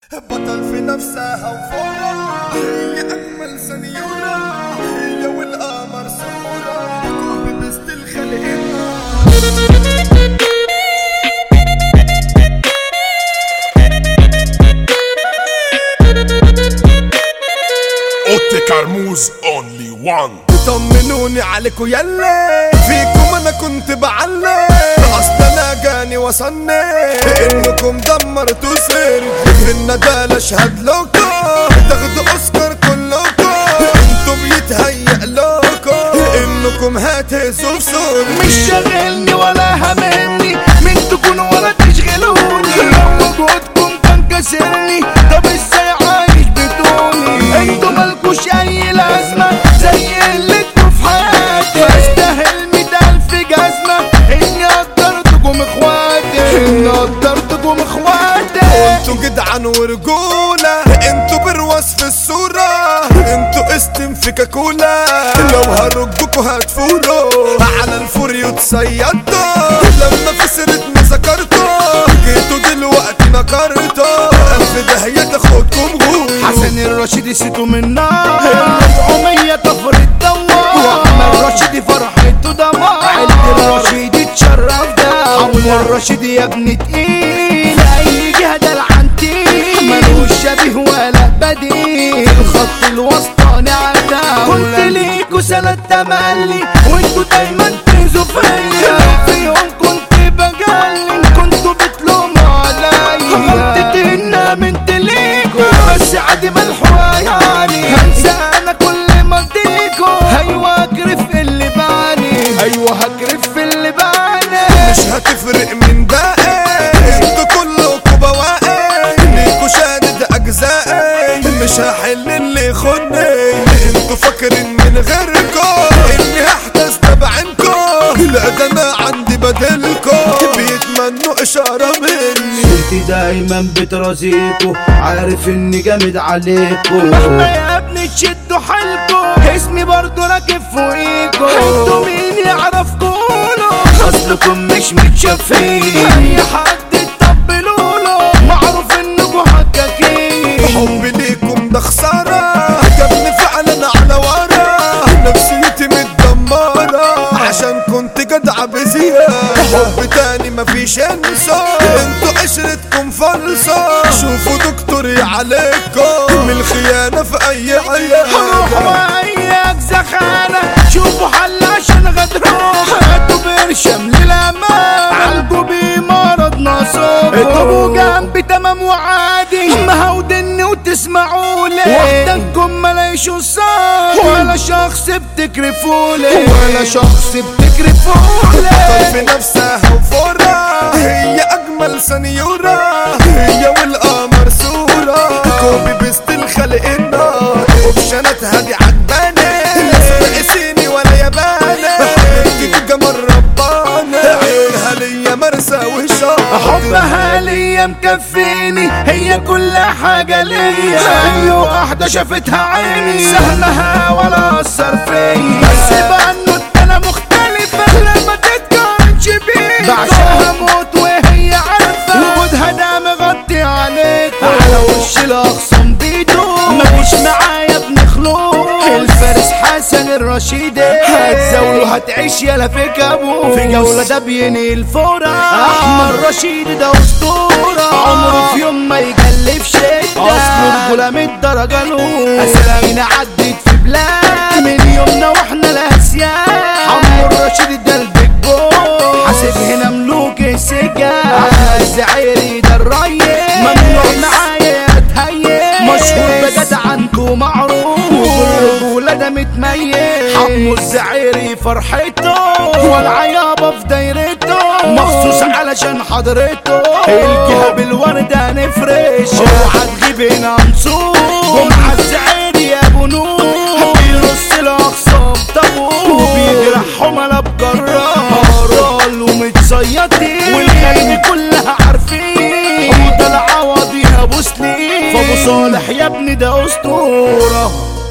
بطل في نفسها وفورة، هي أجمل سنيورة، هي والقمر صورة ببست الخلقنا. اوتي كرموز اونلي وان. طمنوني عليكوا يلي فيكم انا كنت بعلي، اصل انا جاني وصلني انكم دمرتوا سيري في الندالة. اشهد لكم تاخدوا اوسكار كلكم، انتوا بيتهيأ لكم انكم هتهزوا في صوري. مش شاغلني ولا هممني من تكونوا ولا تشغلوني، لو وجودكم كان كسرني طب ازاي عايش بدوني؟ انتوا مالكوش اي لازمة زي اللي انتوا في حياتي، استاهل 100,000 جزمة اني قدرتكم اخواتي، انتوا جدعان ورجولة، انتوا برواز في الصورة، انتوا استم في كاكولا، لو هرجكوا هتفولوا على الفوريو تصيدوا، لما في سيرتنا ذكرتوا جيتوا دلوقتي نكرتوا، ألف داهية تاخدكم غول. حسن الرشيدي سيتو من نار 400 كفر الدوار، واحمد رشيدي فرحته دمار، عيلة الرشيدي تشرف ده، عمو الرشيدي يا ابن تقيل اي جهة دلعنتين، ملوش شبيه ولا بديل، الخط الوسطاني عداولة، كنت ليكوا سنة تملي وانتوا دايما تنزوا فيا، في يوم كنت بجلي كنتوا بتلوموا عليا، غلطتي ان امنت ليكوا بس عادي ملحوقة يعني، هنسى انا كل ما اديكوا، ايوه هكرف اللي باني، ايوه هكرف اللي باني، مش هتفرق من باقي، انتوا كلكوا بواقي، ليكوا شادد اجزائي، مش هحل اللي خني، انتوا فاكرين من غيركم اني هحتاج تبعينكم، لا ده انا عندي بدلكم، بيتمنوا اشارة مني. انتي دايما بترازيكوا، عارف اني جامد عليكوا، مهما يا ابني تشدوا حالكوا، اسمي برضو راكب فوقيكوا، انتوا مين يعرف قولوا، اصلكم مش متشافين، اي حد تطبلوله معروف انكوا حكاكين، حبي ليكم ده خسارة، جابني فعلا على ورا، نفسيتي متدمرة عشان كنت جدعة بزيادة، حب تاني مفيش انسى، انتوا عشرتكم فلسة، شوفوا دكتوري عليكم من الخيانة في اي عيادة، روحوا اي زخانة شوفوا حل عشان غدروك، هاتوا برشم للامان عالجوا بيه مرض نصوب، اضربوا جنبي تمام وعادي مهودني وتسمعولي، وحدكم ملاقيش صار ولا شخص بتكرفولي، ولا شخص بتكرفولي، بطل في نفسها وفورة، هي اجمل سنيورة، هي والقمر صورة، كوبي بست الخلق النار، اوبشناتها دي عجباني، لا سبقسيني ولا ياباني، حبيبتي جمال رباني، عيونها ليا مرسى وشاطئ، حبها ليا مكفيني، هي كل حاجة ليا، اي واحدة شافتها عيني سهمها ولا اثر فيا، بس بانه انا مختلفة لما تتقارنش بيا، بعشقها موت وهي عارفة، وجودها ده مغطي عليك، على وش الاخصام بيدو مفيش معايا ابن خلوق، الفارس حسن الرشيدي هتزاوله هتعيش يالا في كابوس، في جولة ده بيني الفورة، احمد رشيدي ده اسطورة، عمره في يوم ما يجلف شدة، اصله رجولة من الدرجة الاولى، اسامينا عدت في بلاد من يومنا واحنا الاسياد، عمرو الرشيدي ده البيج بوي، حاسب هنا ملوك السجاد، احمد الزعيري ده الريس، ممنوع معايا اتهيئ، مشهور بجد عنكو معروف، والرجولة ده متميز، حمو الزعيري فرحته، والعيابة في دايرته، مخصوص علشان حضرته، الجهة بالوردة نفرش، اوعى تغيب هنا نصور، جمعة الزعيري يا ابو نور، بيرص الاخصام طابور، وبيجرحهم انا بجرار، ومتصيطين، والخلق كلها عارفين، وده العوضي يا ابو سليم، فابو صالح يا ابني ده اسطورة.